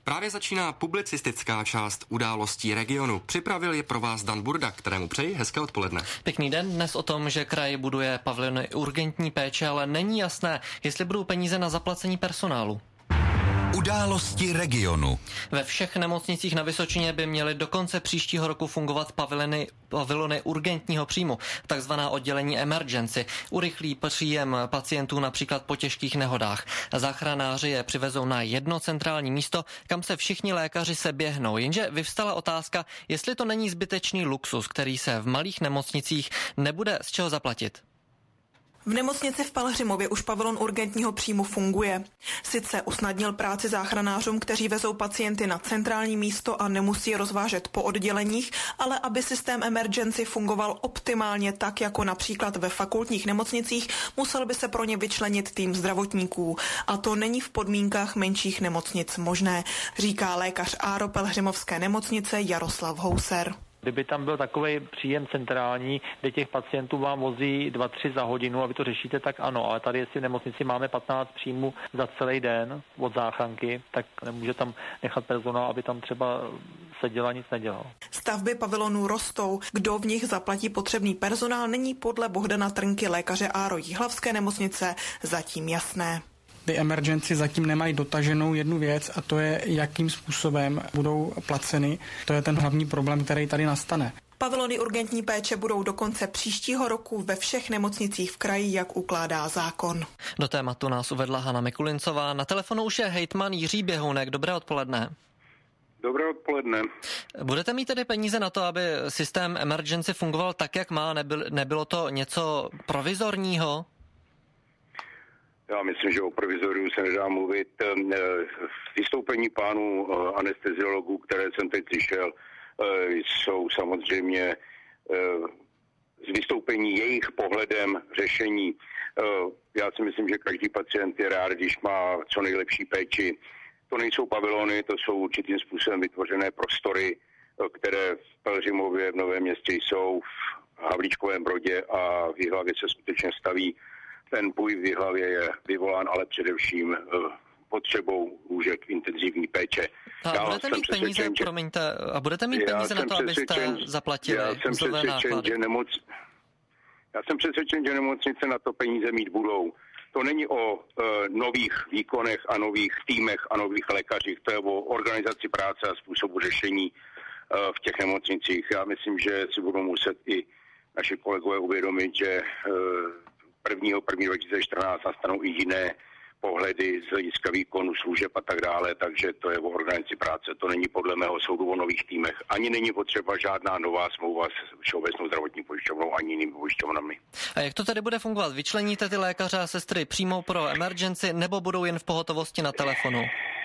Právě začíná publicistická část Událostí regionu. Připravil je pro vás Dan Burda, kterému přeji hezké odpoledne. Pěkný den. Dnes o tom, že kraj buduje pavilony urgentní péče, ale není jasné, jestli budou peníze na zaplacení personálu. Události regionu. Ve všech nemocnicích na Vysočině by měly do konce příštího roku fungovat pavilony urgentního příjmu, takzvaná oddělení emergency. Urychlí příjem pacientů například po těžkých nehodách. Záchranáři je přivezou na jedno centrální místo, kam se všichni lékaři seběhnou. Jenže vyvstala otázka, jestli to není zbytečný luxus, který se v malých nemocnicích nebude z čeho zaplatit. V nemocnici v Pelhřimově už pavilon urgentního příjmu funguje. Sice usnadnil práci záchranářům, kteří vezou pacienty na centrální místo a nemusí je rozvážet po odděleních, ale aby systém emergency fungoval optimálně tak, jako například ve fakultních nemocnicích, musel by se pro ně vyčlenit tým zdravotníků. A to není v podmínkách menších nemocnic možné, říká lékař ARO Pelhřimovské nemocnice Jaroslav Houser. Kdyby tam byl takový příjem centrální, kde těch pacientů vám vozí 2-3 za hodinu a vy to řešíte, tak ano, ale tady jestli v nemocnici máme 15 příjmů za celý den od záchranky, tak nemůže tam nechat personál, aby tam třeba seděl a nic nedělal. Stavby pavilonů rostou. Kdo v nich zaplatí potřebný personál, není podle Bohdana Trnky, lékaře ARO Jihlavské nemocnice, zatím jasné. Ty emergency zatím nemají dotaženou jednu věc a to je, jakým způsobem budou placeny. To je ten hlavní problém, který tady nastane. Pavilony urgentní péče budou do konce příštího roku ve všech nemocnicích v kraji, jak ukládá zákon. Do tématu nás uvedla Hana Mikulincová. Na telefonu už je hejtman Jiří Běhounek. Dobré odpoledne. Dobré odpoledne. Budete mít tedy peníze na to, aby systém emergency fungoval tak, jak má? Nebylo to něco provizorního? Já myslím, že o provizoriu se nedá mluvit. Vystoupení pánů anesteziologů, které jsem teď slyšel, jsou samozřejmě z vystoupení jejich pohledem řešení. Já si myslím, že každý pacient je rád, když má co nejlepší péči. To nejsou pavilony, to jsou určitým způsobem vytvořené prostory, které v Pelhřimově v Novém Městě jsou, v Havlíčkovém Brodě a v Jihlavě se skutečně staví. Ten boj v Jihlavě je vyvolán ale především potřebou lůžek intenzivní péče. A budete mít peníze, budete mít peníze na to, abyste zaplatili mzdové náklady? Já jsem přesvědčen, že nemocnice na to peníze mít budou. To není o nových výkonech a nových týmech a nových lékařích, to je o organizaci práce a způsobu řešení v těch nemocnicích. Já myslím, že si budou muset i naši kolegové uvědomit, že 1.1.2014 nastanou i jiné pohledy z hlediska výkonu služeb a tak dále, takže to je o organizaci práce. To není podle mého soudu o nových týmech. Ani není potřeba žádná nová smlouva s Všeobecnou zdravotní pojišťovnou ani jinými pojišťovnami. A jak to tedy bude fungovat? Vyčleníte ty lékaře a sestry přímo pro emergency nebo budou jen v pohotovosti na telefonu?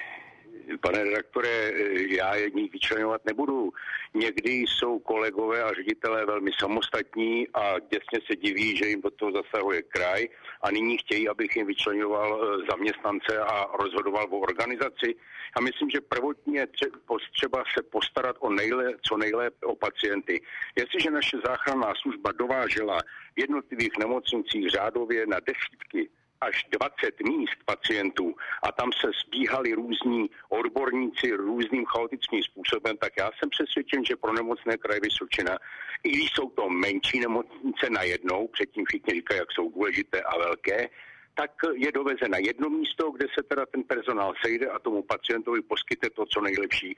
Pane redaktore, já je ní vyčleňovat nebudu. Někdy jsou kolegové a ředitelé velmi samostatní a děsně se diví, že jim do toho zasahuje kraj a nyní chtějí, abych jim vyčleňoval zaměstnance a rozhodoval o organizaci. A myslím, že prvotně třeba se postarat co nejlépe o pacienty. Jestliže naše záchranná služba dovážela v jednotlivých nemocnicích řádově na desítky až 20 míst pacientů a tam se sbíhali různí odborníci různým chaotickým způsobem, tak já jsem přesvědčen, že pro nemocné kraje Vysočina, i když jsou to menší nemocnice najednou, předtím všichni říkají, jak jsou důležité a velké, tak je doveze na jedno místo, kde se teda ten personál sejde a tomu pacientovi poskytne to, co nejlepší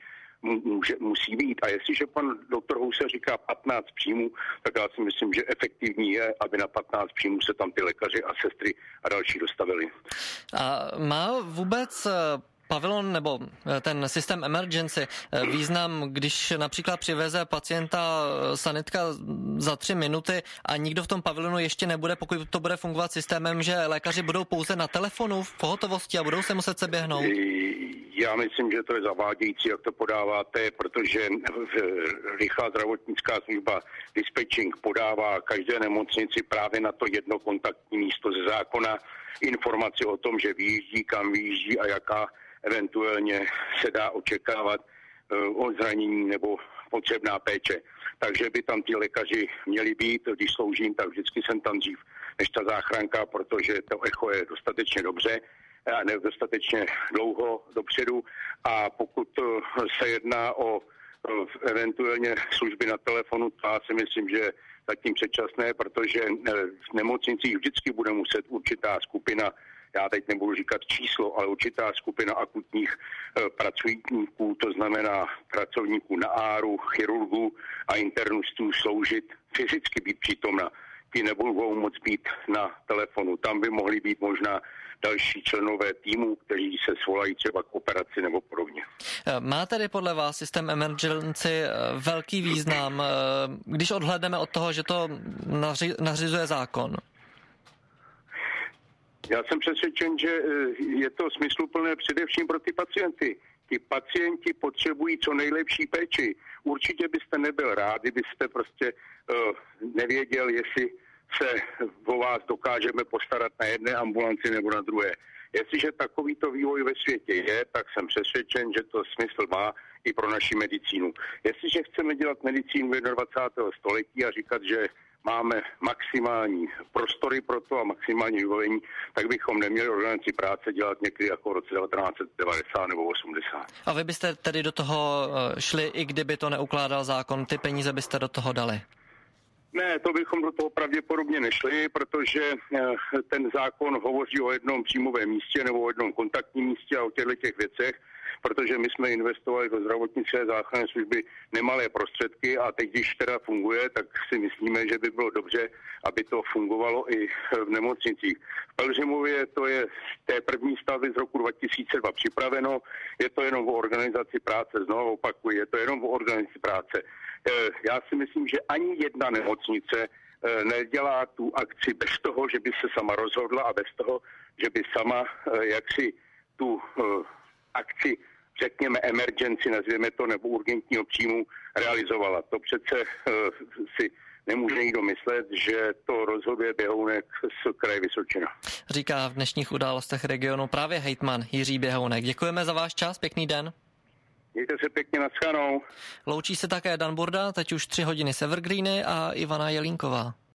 musí být. A jestliže pan doktor Houser říká 15 příjmů, tak já si myslím, že efektivní je, aby na 15 příjmů se tam ty lékaři a sestry a další dostavili. A má vůbec pavilon nebo ten systém emergency význam, když například přiveze pacienta sanitka za 3 minuty a nikdo v tom pavilonu ještě nebude, pokud to bude fungovat systémem, že lékaři budou pouze na telefonu v pohotovosti a budou se muset seběhnout? Já myslím, že to je zavádějící, jak to podáváte, protože rychlá zdravotnická služba dispatching podává každé nemocnici právě na to jedno kontaktní místo ze zákona informaci o tom, že vyjíždí, kam vyjíždí a jaká eventuálně se dá očekávat o zranění nebo potřebná péče. Takže by tam ti lékaři měli být, když sloužím, tak vždycky jsem tam dřív než ta záchranka, protože to echo je dostatečně dobře. nedostatečně dlouho dopředu, a pokud se jedná o eventuálně služby na telefonu, to já si myslím, že zatím předčasné, protože v nemocnicích vždycky bude muset určitá skupina, já teď nebudu říkat číslo, ale určitá skupina akutních pracovníků, to znamená pracovníků na áru, chirurgů a internistů sloužit, fyzicky být přítomna. Ti nebudou moc být na telefonu. Tam by mohly být možná další členové týmu, kteří se svolají třeba k operaci nebo podobně. Má tedy podle vás systém emergency velký význam, když odhlédneme od toho, že to nařizuje zákon? Já jsem přesvědčen, že je to smysluplné především pro ty pacienty. Ti pacienti potřebují co nejlepší péči. Určitě byste nebyl rád, kdybyste prostě nevěděl, jestli se o vás dokážeme postarat na jedné ambulanci nebo na druhé. Jestliže takovýto vývoj ve světě je, tak jsem přesvědčen, že to smysl má i pro naši medicínu. Jestliže chceme dělat medicínu 21. století a říkat, že máme maximální prostory pro to a maximální vybavení, tak bychom neměli organizaci práce dělat někdy jako v roce 1990 nebo 80. A vy byste tedy do toho šli, i kdyby to neukládal zákon, ty peníze byste do toho dali? Ne, to bychom do toho pravděpodobně nešli, protože ten zákon hovoří o jednom příjmovém místě nebo o jednom kontaktním místě a o těch věcech, protože my jsme investovali do zdravotnické záchranné služby nemalé prostředky a teď, když teda funguje, tak si myslíme, že by bylo dobře, aby to fungovalo i v nemocnicích. V Pelhřimově to je z té první stavby z roku 2002 připraveno, je to jenom o organizaci práce, znovu opakuji, je to jenom o organizaci práce. Já si myslím, že ani jedna nemocnice nedělá tu akci bez toho, že by se sama rozhodla a bez toho, že by sama jaksi tu akci, řekněme emergency, nazvěme to, nebo urgentního příjmu realizovala. To přece si nemůže nikdo myslet, že to rozhoduje Běhounek z kraje Vysočina. Říká v dnešních událostech regionu právě hejtman Jiří Běhounek. Děkujeme za váš čas, pěkný den. Mějte se pěkně, naschledanou. Loučí se také Dan Burda, teď už 3 hodiny s Evergreeny a Ivana Jelínková.